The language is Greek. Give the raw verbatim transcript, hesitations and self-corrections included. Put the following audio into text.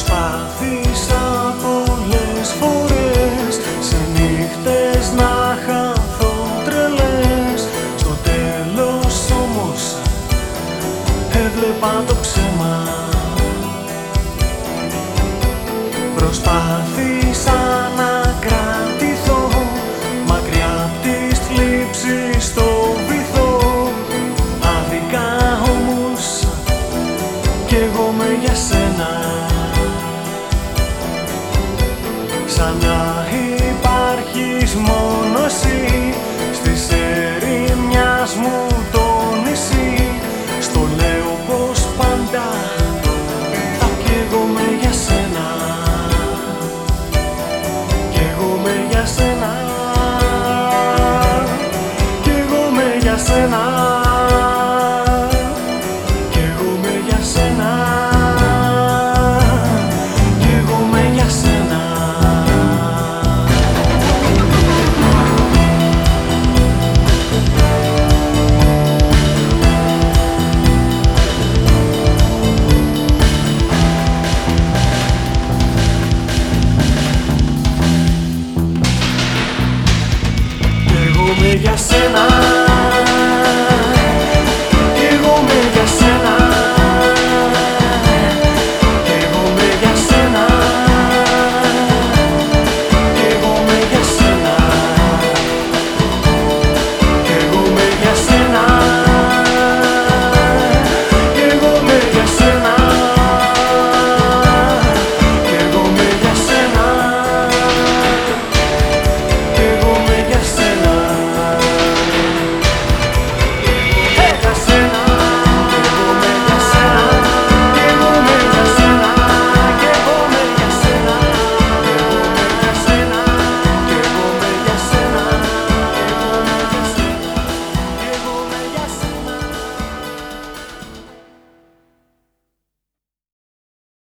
Προσπάθησα πολλές φορές σε νύχτες να χαθώ τρελές. Στο τέλος όμως έβλεπα το ψέμα. Προσπάθησα να κρατηθώ μακριά απ' τις θλίψεις στο βυθό. Άδικα όμως κι εγώ με για σένα. Σαν να υπάρχεις μόνο εσύ στις ερημιάς μου το νησί. Στο λέω πως πάντα θα καίγομαι για σένα. Καίγομαι για σένα. Καίγομαι για σένα. Καίγομαι για σένα. Καίγομαι για σένα. Καίγομαι για σένα. Καίγομαι για σένα. Καίγομαι για σένα.